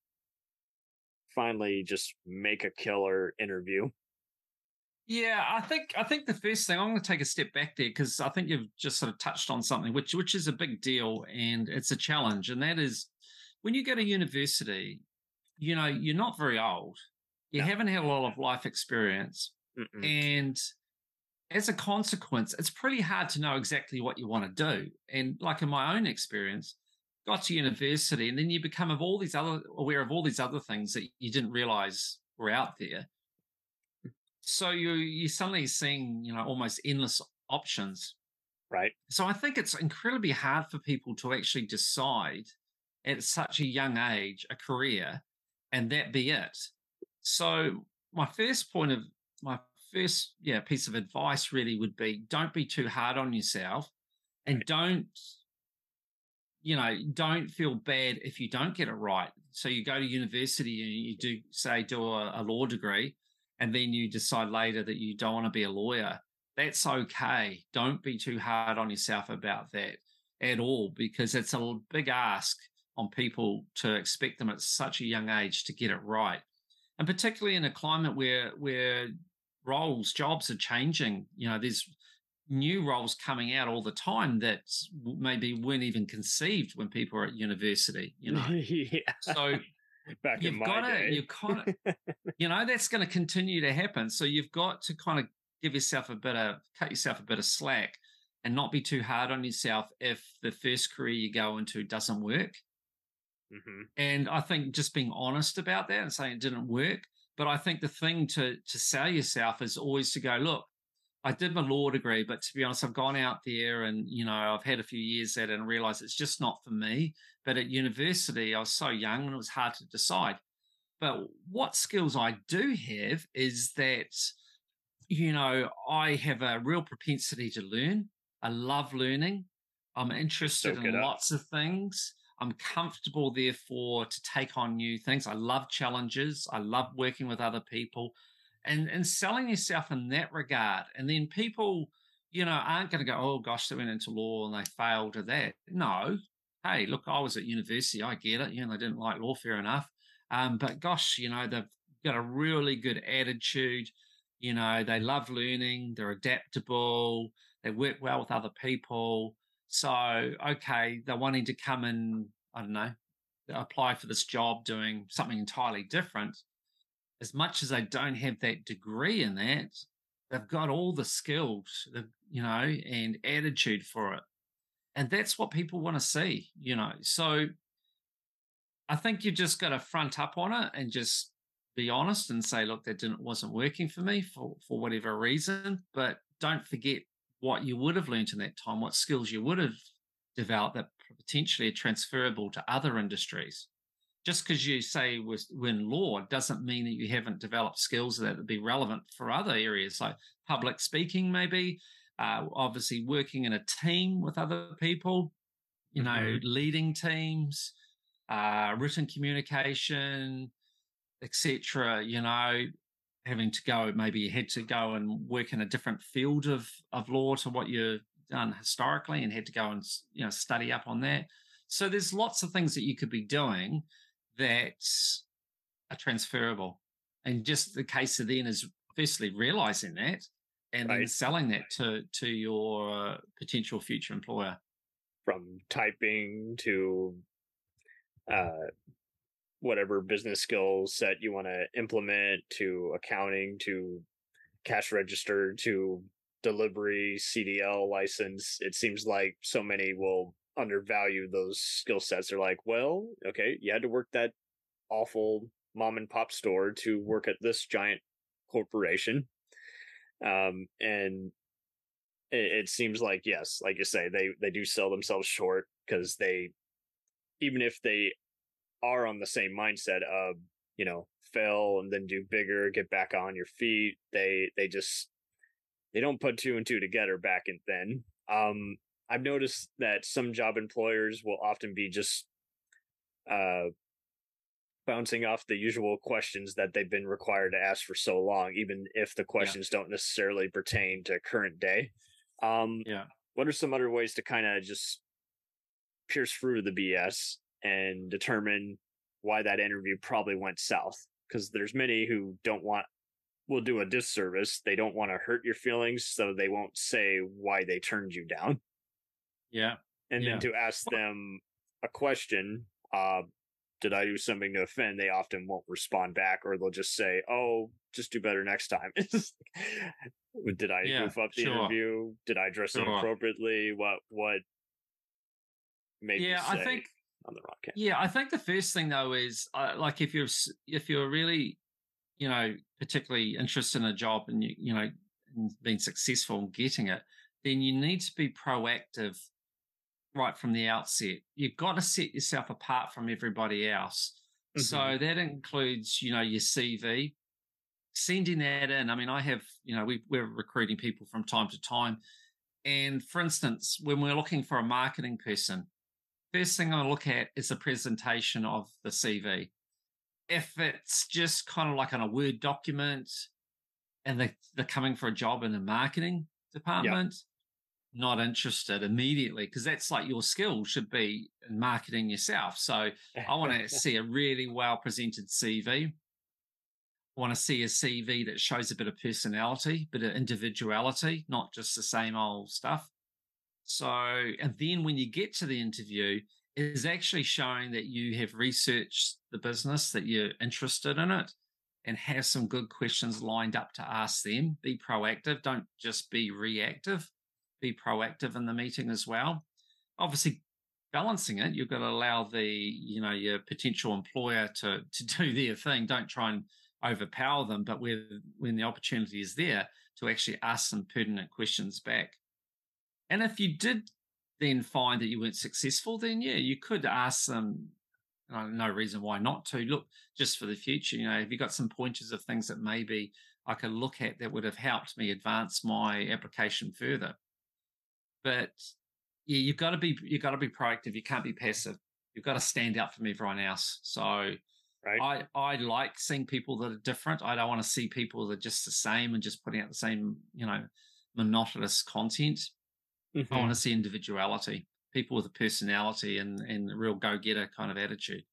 finally just make a killer interview? Yeah, I think I think the first thing, I'm going to take a step back there because I think you've just sort of touched on something which which is a big deal and it's a challenge, and that is when you go to university, you know, you're not very old. You no. haven't had a lot of life experience. Mm-mm. And as a consequence, it's pretty hard to know exactly what you want to do. And like in my own experience, got to university and then you become of all these other aware of all these other things that you didn't realize were out there. So you you're suddenly seeing, you know, almost endless options. Right. So I think it's incredibly hard for people to actually decide at such a young age a career and that be it. So my first point of my first yeah piece of advice really would be don't be too hard on yourself and right. don't you know don't feel bad if you don't get it right. So you go to university and you do say do a, a law degree and then you decide later that you don't want to be a lawyer. That's okay. Don't be too hard on yourself about that at all, because it's a big ask on people to expect them at such a young age to get it right. And particularly in a climate where where roles, jobs are changing, you know, there's new roles coming out all the time that maybe weren't even conceived when people were at university, you know. yeah. So Back you've in my got day. to, you kind of, you know, that's going to continue to happen. So you've got to kind of give yourself a bit of, cut yourself a bit of slack and not be too hard on yourself if the first career you go into doesn't work. Mm-hmm. And I think just being honest about that and saying it didn't work. But I think the thing to to sell yourself is always to go, look, I did my law degree, but to be honest, I've gone out there and, you know, I've had a few years at it and realized it's just not for me. But at university, I was so young and it was hard to decide. But what skills I do have is that, you know, I have a real propensity to learn. I love learning. I'm interested in lots of things. I'm comfortable, therefore, to take on new things. I love challenges. I love working with other people and, and selling yourself in that regard. And then people, you know, aren't going to go, oh gosh, they went into law and they failed at that. No. Hey, look, I was at university. I get it. You know, they didn't like law, fair enough. Um, but gosh, you know, they've got a really good attitude. You know, they love learning. They're adaptable. They work well with other people. So, okay, they're wanting to come and, I don't know, apply for this job doing something entirely different. As much as they don't have that degree in that, they've got all the skills, you know, and attitude for it. And that's what people want to see, you know. So I think you just got to front up on it and just be honest and say, look, that didn't wasn't working for me for, for whatever reason. But don't forget what you would have learned in that time, what skills you would have developed that potentially are transferable to other industries. Just because you say we're in law doesn't mean that you haven't developed skills that would be relevant for other areas like public speaking, maybe, uh, obviously working in a team with other people, you know, mm-hmm. leading teams, uh, written communication, et cetera. You know, having to go, maybe you had to go and work in a different field of, of law to what you've done historically and had to go and, you know, study up on that. So there's lots of things that you could be doing that are transferable. And just the case of then is firstly realizing that and right. then selling that to, to your potential future employer. From typing to uh, whatever business skill set you want to implement, to accounting, to cash register, to delivery, C D L license. It seems like so many will undervalue those skill sets. They're like, well, okay, you had to work that awful mom and pop store to work at this giant corporation. Um, and it, it seems like, yes, like you say, they, they do sell themselves short because they, even if they are on the same mindset of, you know, fail and then do bigger, get back on your feet, they, they just, they don't put two and two together back and then. Um, I've noticed that some job employers will often be just uh, bouncing off the usual questions that they've been required to ask for so long, even if the questions yeah. don't necessarily pertain to current day. Um, yeah. What are some other ways to kind of just pierce through the B S and determine why that interview probably went south? Because there's many who don't want, will do a disservice. They don't want to hurt your feelings, so they won't say why they turned you down. Yeah. And yeah. then to ask them a question, uh, did I do something to offend? They often won't respond back, or they'll just say, oh, just do better next time. Did I yeah, goof up the sure. interview? Did I dress sure. inappropriately? What, what made yeah, me say I think, on the wrong camp? Yeah, I think the first thing though is uh, like if you're, if you're really, you know, particularly interested in a job and you, you know, being successful in getting it, then you need to be proactive right from the outset. You've got to set yourself apart from everybody else. Mm-hmm. So that includes, you know, your C V, sending that in. I mean, I have, you know, we, we're recruiting people from time to time. And for instance, when we're looking for a marketing person, first thing I look at is the presentation of the C V. If it's just kind of like on a Word document and they, they're coming for a job in the marketing department, yeah. not interested immediately, because that's like your skill should be in marketing yourself. So I want to see a really well presented C V. I want to see a C V that shows a bit of personality, a bit of individuality, not just the same old stuff. So, and then when you get to the interview, is actually showing that you have researched the business, that you're interested in it, and have some good questions lined up to ask them. Be proactive. Don't just be reactive. Be proactive in the meeting as well. Obviously, balancing it, you've got to allow the, you know, your potential employer to, to do their thing. Don't try and overpower them, but where, when the opportunity is there, to actually ask some pertinent questions back. And if you did then find that you weren't successful, then yeah, you could ask them, uh, no reason why not to. Look, just for the future, you know, have you got some pointers of things that maybe I could look at that would have helped me advance my application further? But yeah, you've got to be, you've got to be proactive. You can't be passive. You've got to stand out from everyone else. So Right. I I like seeing people that are different. I don't want to see people that are just the same and just putting out the same, you know, monotonous content. I Mm-hmm. want to see individuality, people with a personality and and a real go getter kind of attitude.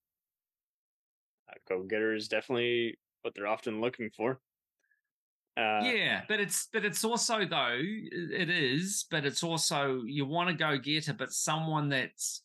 Uh, go getter is definitely what they're often looking for. Uh, Yeah, but it's but it's also though it is, but it's also you want to go getter, but someone that's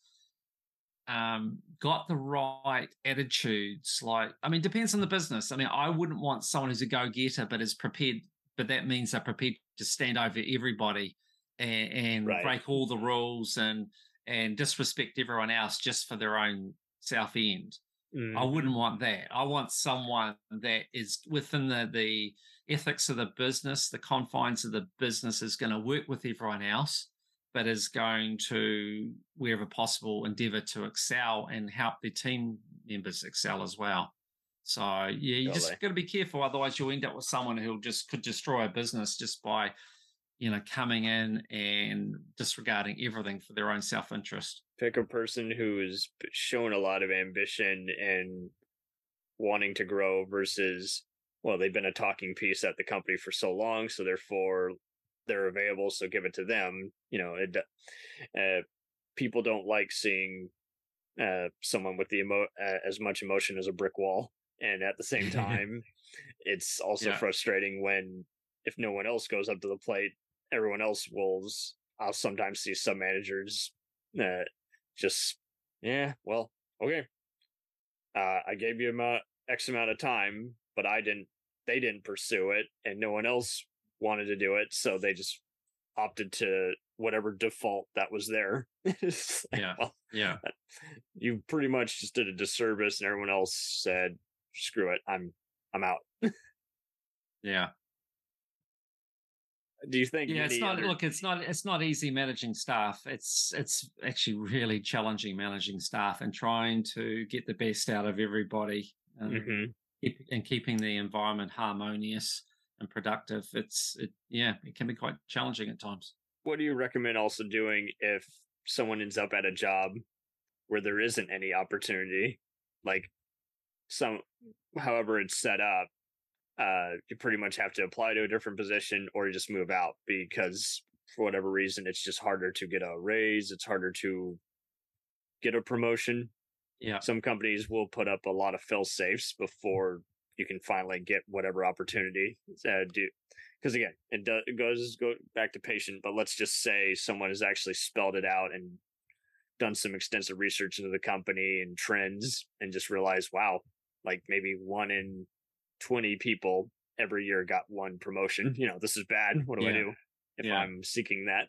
um, got the right attitudes. Like, I mean, depends on the business. I mean, I wouldn't want someone who's a go getter, but is prepared, but that means they're prepared to stand over everybody and, and right. break all the rules and and disrespect everyone else just for their own self end. I Mm-hmm. wouldn't want that. I want someone that is within the the ethics of the business, the confines of the business, is going to work with everyone else, but is going to, wherever possible, endeavor to excel and help their team members excel as well. So yeah, you Totally. just got to be careful, otherwise you'll end up with someone who just could destroy a business just by you know coming in and disregarding everything for their own self interest. Pick a person who's shown a lot of ambition and wanting to grow versus, well, they've been a talking piece at the company for so long, so therefore they're available, so give it to them. You know, it, uh, people don't like seeing uh, someone with the emo- uh, as much emotion as a brick wall, and at the same time, it's also Yeah, frustrating when if no one else goes up to the plate, everyone else will. I'll sometimes see some managers uh, just, yeah, well, okay, uh, I gave you a X amount of time, but I didn't. They didn't pursue it, and no one else wanted to do it, so they just opted to whatever default that was there. It's like, yeah, well, yeah, you pretty much just did a disservice, and everyone else said, "Screw it, I'm I'm out." yeah. Do you think Yeah, it's any not. other? Look, it's not. It's not easy managing staff. It's it's actually really challenging managing staff and trying to get the best out of everybody and Hmm. keep, and keeping the environment harmonious and productive. It's it. Yeah, it can be quite challenging at times. What do you recommend also doing if someone ends up at a job where there isn't any opportunity, like some, however it's set up? Uh, you pretty much have to apply to a different position or you just move out because for whatever reason it's just harder to get a raise, it's harder to get a promotion. Yeah, Some companies will put up a lot of fail safes before you can finally get whatever opportunity uh, do. Because again, it, does, it goes go back to patient, but let's just say someone has actually spelled it out and done some extensive research into the company and trends and just realized, wow, like maybe one in twenty people every year got one promotion. You know, this is bad. What do I yeah, do if yeah. I'm seeking that?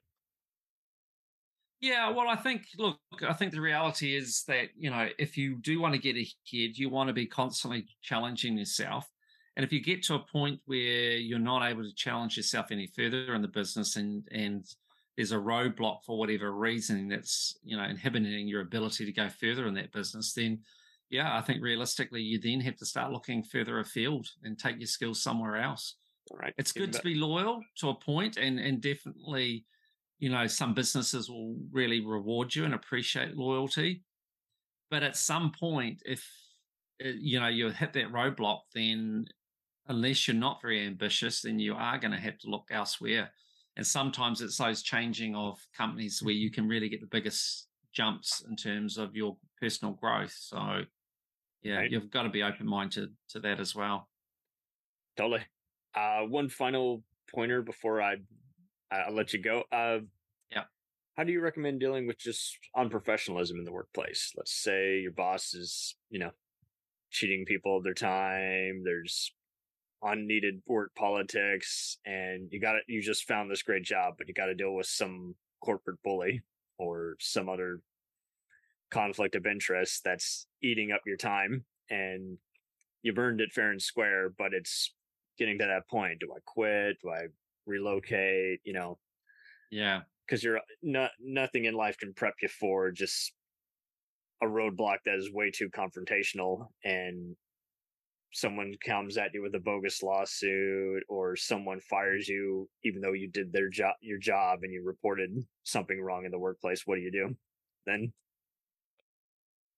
Yeah, well, I think, look, I think the reality is that, you know, if you do want to get ahead, you want to be constantly challenging yourself. And if you get to a point where you're not able to challenge yourself any further in the business and, and there's a roadblock for whatever reason that's, you know, inhibiting your ability to go further in that business, then yeah, I think realistically you then have to start looking further afield and take your skills somewhere else. All right. It's good to be loyal to a point and, and definitely you know, some businesses will really reward you and appreciate loyalty. But at some point, if uh, you know you hit that roadblock, then unless you're not very ambitious, then you are going to have to look elsewhere. And sometimes it's those changing of companies where you can really get the biggest jumps in terms of your personal growth. So yeah, Right. you've got to be open minded to that as well. Totally. Uh, one final pointer before I I'll let you go. Uh, Yeah. how do you recommend dealing with just unprofessionalism in the workplace? Let's say your boss is, you know, cheating people of their time. There's unneeded work politics, and you got it. You just found this great job, but you got to deal with some corporate bully or some other conflict of interest that's eating up your time, and you've earned it fair and square. But it's getting to that point. Do I quit? Do I relocate? You know, Yeah. because you're not nothing in life can prep you for just a roadblock that is way too confrontational and someone comes at you with a bogus lawsuit or someone fires you even though you did their job your job and you reported something wrong in the workplace. What do you do then?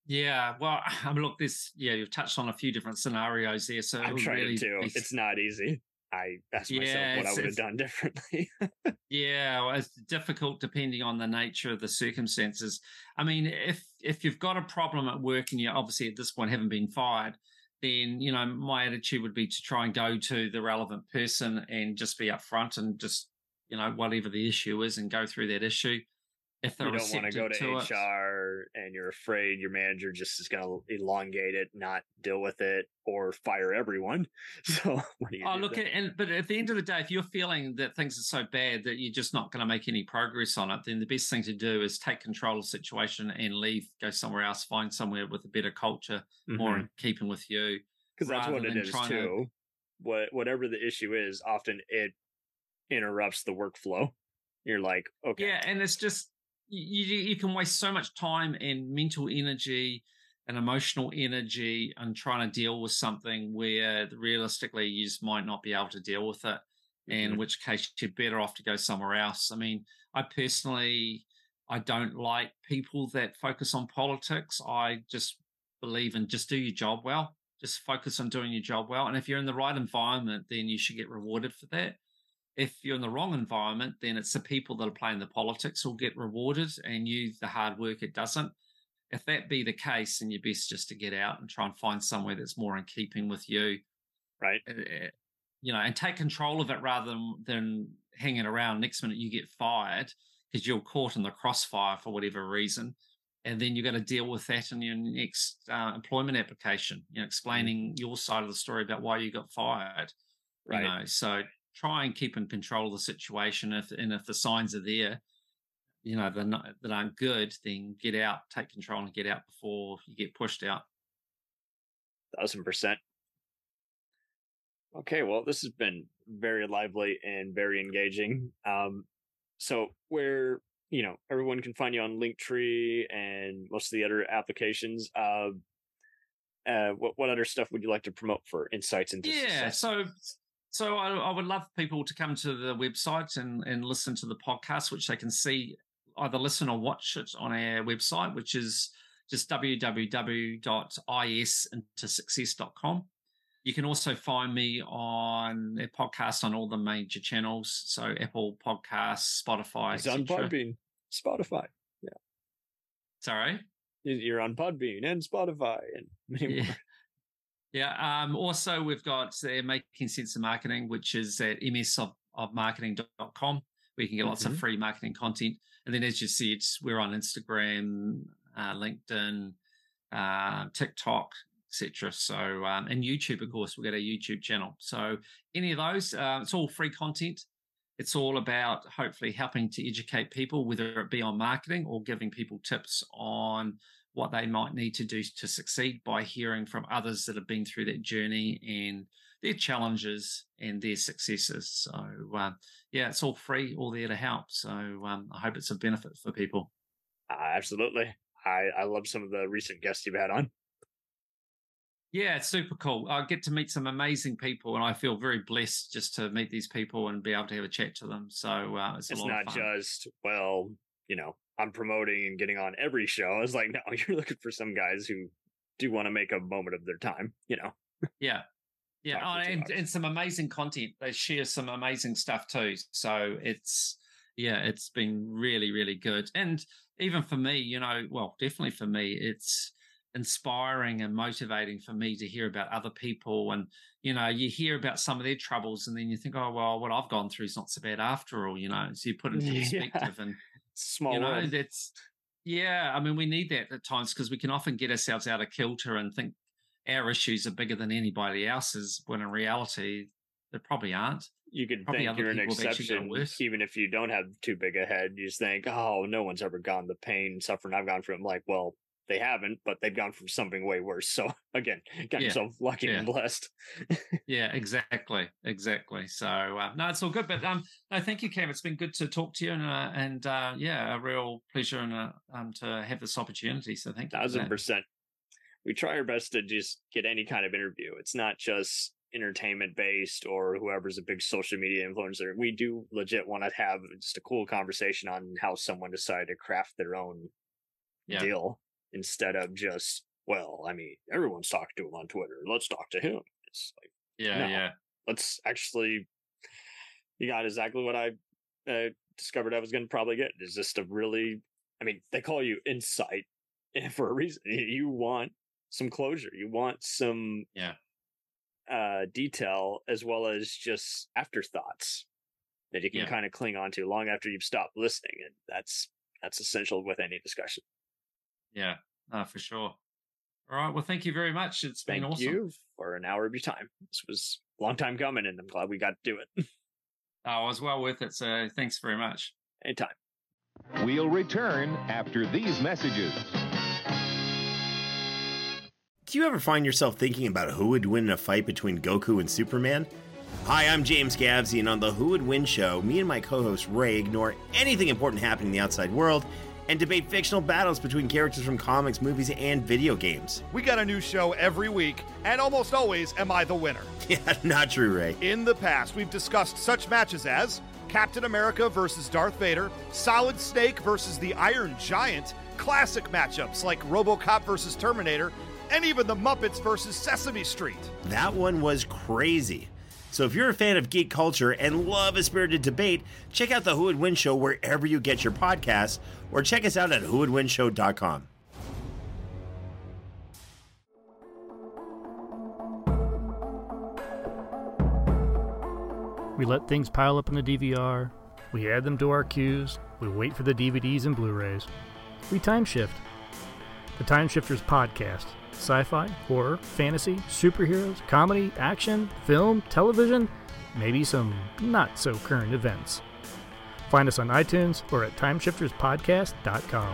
Yeah, well, I mean, look, this, yeah, you've touched on a few different scenarios there. So it I'm would trying really to. be, It's not easy. I asked myself yeah, what I it's, would have it's, done differently. yeah, well, it's difficult depending on the nature of the circumstances. I mean, if if you've got a problem at work and you obviously at this point haven't been fired, then you know my attitude would be to try and go to the relevant person and just be upfront and just you know whatever the issue is and go through that issue. If they're You don't want to go receptive to to it, H R and you're afraid your manager just is going to elongate it, not deal with it, or fire everyone. So what do you oh, do look, then? at, and but at the end of the day, if you're feeling that things are so bad that you're just not going to make any progress on it, then the best thing to do is take control of the situation and leave, go somewhere else, find somewhere with a better culture, more Because in keeping with you, that's rather what it than is trying to. too. What whatever the issue is, often it interrupts the workflow. You're like, okay, Yeah, and it's just you you can waste so much time and mental energy and emotional energy on trying to deal with something where realistically you just might not be able to deal with it. And hmm in which case you're better off to go somewhere else. I mean, I personally I don't like people that focus on politics. I just believe in just do your job well. Just focus on doing your job well. And if you're in the right environment, then you should get rewarded for that. If you're in the wrong environment, then it's the people that are playing the politics will get rewarded and you, the hard work, it doesn't. If that be the case, then you're best just to get out and try and find somewhere that's more in keeping with you, right. uh, uh, you know, and take control of it rather than, than hanging around. Next minute you get fired because you're caught in the crossfire for whatever reason. And then you've got to deal with that in your next uh, employment application, you know, Mhm. explaining your side of the story about why you got fired, you Right. know. So try and keep in control of the situation. If and if the signs are there, you know, they're not, that aren't good, then get out, take control, and get out before you get pushed out. Thousand percent. Okay, well, this has been very lively and very engaging. Um, so where you know everyone can find you on Linktree and most of the other applications. Uh, uh, what what other stuff would you like to promote for insights into Yeah. success? So, so I, I would love people to come to the website and and listen to the podcast, which they can see either listen or watch it on our website, which is just w w w dot i s into success dot com. You can also find me on a podcast on all the major channels, so Apple Podcasts, Spotify, He's on et cetera. Podbean, Spotify. Yeah, Sorry. you're on Podbean and Spotify and many Yeah. more. Yeah. Um, also, we've got uh, Making Sense of Marketing, which is at m s of, of marketing dot com, where you can get lots of hmm free marketing content. And then, as you said, we're on Instagram, uh, LinkedIn, uh, TikTok, et cetera. So, um, and YouTube, of course, we've got a YouTube channel. So, any of those, uh, it's all free content. It's all about hopefully helping to educate people, whether it be on marketing or giving people tips on what they might need to do to succeed by hearing from others that have been through that journey and their challenges and their successes. So, um, yeah, it's all free, all there to help. So, um, I hope it's of benefit for people. Uh, absolutely. I I love some of the recent guests you've had on. Yeah, it's super cool. I get to meet some amazing people, and I feel very blessed just to meet these people and be able to have a chat to them. So, uh, it's a It's lot of not fun. just, well, you know, I'm promoting and getting on every show. It's like, no, you're looking for some guys who do want to make a moment of their time, you know, Yeah. Yeah, talk oh, for two and hours. and some amazing content. They share some amazing stuff too. So it's yeah, it's been really really good. And even for me, you know, well, definitely for me, it's inspiring and motivating for me to hear about other people. And you know, you hear about some of their troubles, and then you think, oh well, what I've gone through is not so bad after all. You know, so you put into Yeah. perspective, and you Small know, world. that's yeah. I mean, we need that at times because we can often get ourselves out of kilter and think our issues are bigger than anybody else's, when in reality, they probably aren't. You could Probably think other you're an people have actually got it exception, worse. even if you don't have too big a head. You just think, oh, no one's ever gone the pain and suffering I've gone through. I'm like, well, they haven't, but they've gone through something way worse. So again, got Yeah, yourself lucky yeah, and blessed. yeah, exactly, exactly. So uh, no, it's all good. But um, no, thank you, Cam. It's been good to talk to you, and uh, and uh, yeah, a real pleasure and uh, um to have this opportunity. So thank you for Thousand that. percent. We try our best to just get any kind of interview. It's not just entertainment based or whoever's a big social media influencer. We do legit want to have just a cool conversation on how someone decided to craft their own Yeah, deal. instead of just, well, I mean, everyone's talking to him on Twitter. Let's talk to him. It's like, Yeah, no, yeah. let's actually, you got exactly what I uh, discovered I was going to probably get. Is just a really, I mean, they call you Insight for a reason. You want some closure. You want some Yeah. uh, detail as well as just afterthoughts that you can Yeah. kind of cling on to long after you've stopped listening. And that's, that's essential with any discussion. Yeah, no, for sure. All right. Well, thank you very much. It's been Thank awesome. you for an hour of your time. This was a long time coming, and I'm glad we got to do it. Oh, it was well worth it. So thanks very much. Anytime. We'll return after these messages. Do you ever find yourself thinking about who would win in a fight between Goku and Superman? Hi, I'm James Gavsey, and on the Who Would Win show, me and my co-host Ray ignore anything important happening in the outside world and debate fictional battles between characters from comics, movies, and video games. We got a new show every week, and almost always am I the winner. Yeah, not true, Ray. In the past, we've discussed such matches as Captain America versus Darth Vader, Solid Snake versus the Iron Giant, classic matchups like RoboCop versus Terminator, and even the Muppets versus Sesame Street. That one was crazy. So if you're a fan of geek culture and love a spirited debate, check out the Who Would Win show wherever you get your podcasts, or check us out at who would win show dot com. We let things pile up in the D V R, we add them to our queues, we wait for the D V Ds and Blu-rays. We time shift. The Time Shifters Podcast. Sci-fi, horror, fantasy, superheroes, comedy, action, film, television, maybe some not-so-current events. Find us on iTunes or at time shifters podcast dot com.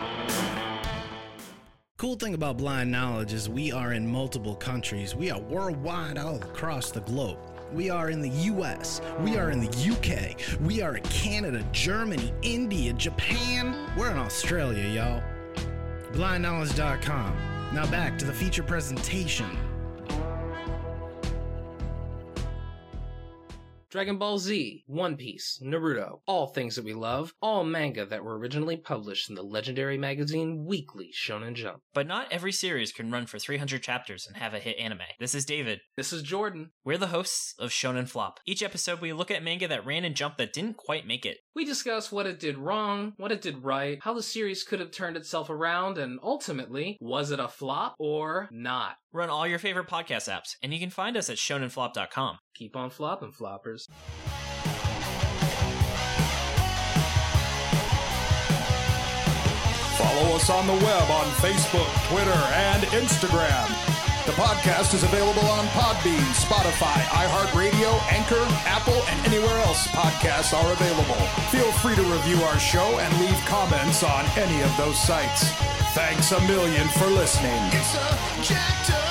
Cool thing about Blind Knowledge is we are in multiple countries. We are worldwide all across the globe. We are in the U S, we are in the U K, we are in Canada, Germany, India, Japan. We're in Australia, y'all. blind knowledge dot com. Now back to the feature presentation. Dragon Ball Z, One Piece, Naruto, all things that we love, all manga that were originally published in the legendary magazine Weekly Shonen Jump. But not every series can run for three hundred chapters and have a hit anime. This is David. This is Jordan. We're the hosts of Shonen Flop. Each episode we look at manga that ran in Jump that didn't quite make it. We discuss what it did wrong, what it did right, how the series could have turned itself around, and ultimately, was it a flop or not? Run all your favorite podcast apps, and you can find us at shonen flop dot com. Keep on flopping, floppers. Follow us on the web on Facebook, Twitter, and Instagram. The podcast is available on Podbean, Spotify, iHeartRadio, Anchor, Apple, and anywhere else podcasts are available. Feel free to review our show and leave comments on any of those sites. Thanks a million for listening. It's a jacked up